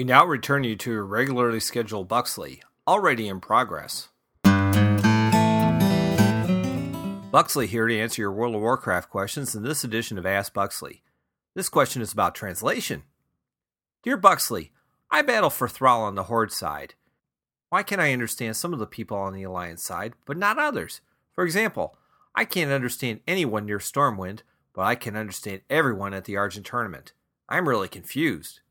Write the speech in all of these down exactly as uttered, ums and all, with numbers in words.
We now return you to your regularly scheduled Buxley, already in progress. Buxley here to answer your World of Warcraft questions in this edition of Ask Buxley. This question is about translation. Dear Buxley, I battle for Thrall on the Horde side. Why can I understand some of the people on the Alliance side, but not others? For example, I can't understand anyone near Stormwind, but I can understand everyone at the Argent tournament. I'm really confused.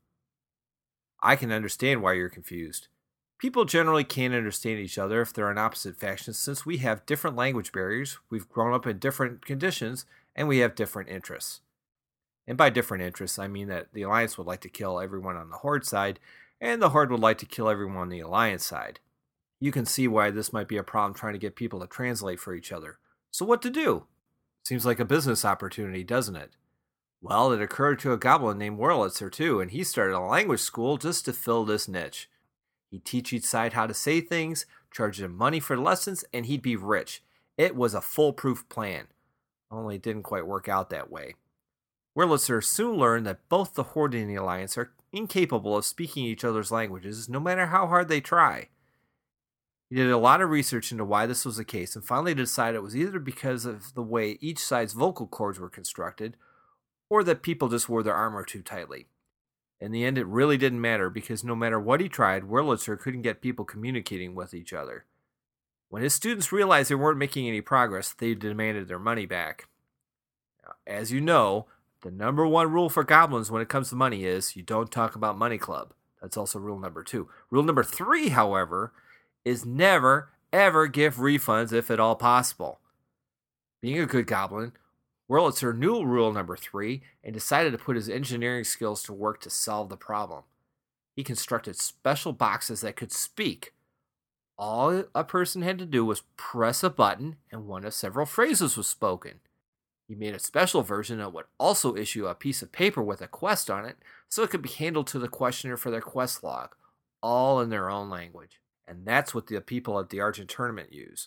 I can understand why you're confused. People generally can't understand each other if they're in opposite factions since we have different language barriers, we've grown up in different conditions, and we have different interests. And by different interests, I mean that the Alliance would like to kill everyone on the Horde side, and the Horde would like to kill everyone on the Alliance side. You can see why this might be a problem trying to get people to translate for each other. So what to do? Seems like a business opportunity, doesn't it? Well, it occurred to a goblin named Wurlitzer too, and he started a language school just to fill this niche. He'd teach each side how to say things, charge them money for lessons, and he'd be rich. It was a foolproof plan. Only it didn't quite work out that way. Wurlitzer soon learned that both the Horde and the Alliance are incapable of speaking each other's languages, no matter how hard they try. He did a lot of research into why this was the case, and finally decided it was either because of the way each side's vocal cords were constructed, or that people just wore their armor too tightly. In the end, it really didn't matter, because no matter what he tried, Wurlitzer couldn't get people communicating with each other. When his students realized they weren't making any progress, they demanded their money back. Now, as you know, the number one rule for goblins when it comes to money is you don't talk about Money Club. That's also rule number two. Rule number three, however, is never, ever give refunds if at all possible. Being a good goblin, Wurlitzer knew rule number three and decided to put his engineering skills to work to solve the problem. He constructed special boxes that could speak. All a person had to do was press a button and one of several phrases was spoken. He made a special version that would also issue a piece of paper with a quest on it so it could be handled to the questioner for their quest log, all in their own language. And that's what the people at the Argent tournament use.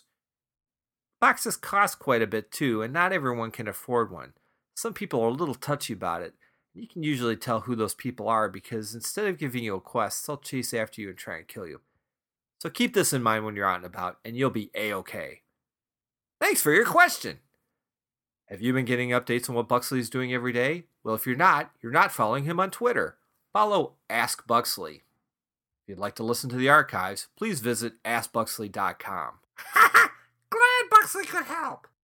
Boxes cost quite a bit too, and not everyone can afford one. Some people are a little touchy about it. You can usually tell who those people are because instead of giving you a quest, they'll chase after you and try and kill you. So keep this in mind when you're out and about, and you'll be A-okay. Thanks for your question! Have you been getting updates on what Buxley's doing every day? Well, if you're not, you're not following him on Twitter. Follow Ask Buxley. If you'd like to listen to the archives, please visit ask buxley dot com. Glad Buxley could help.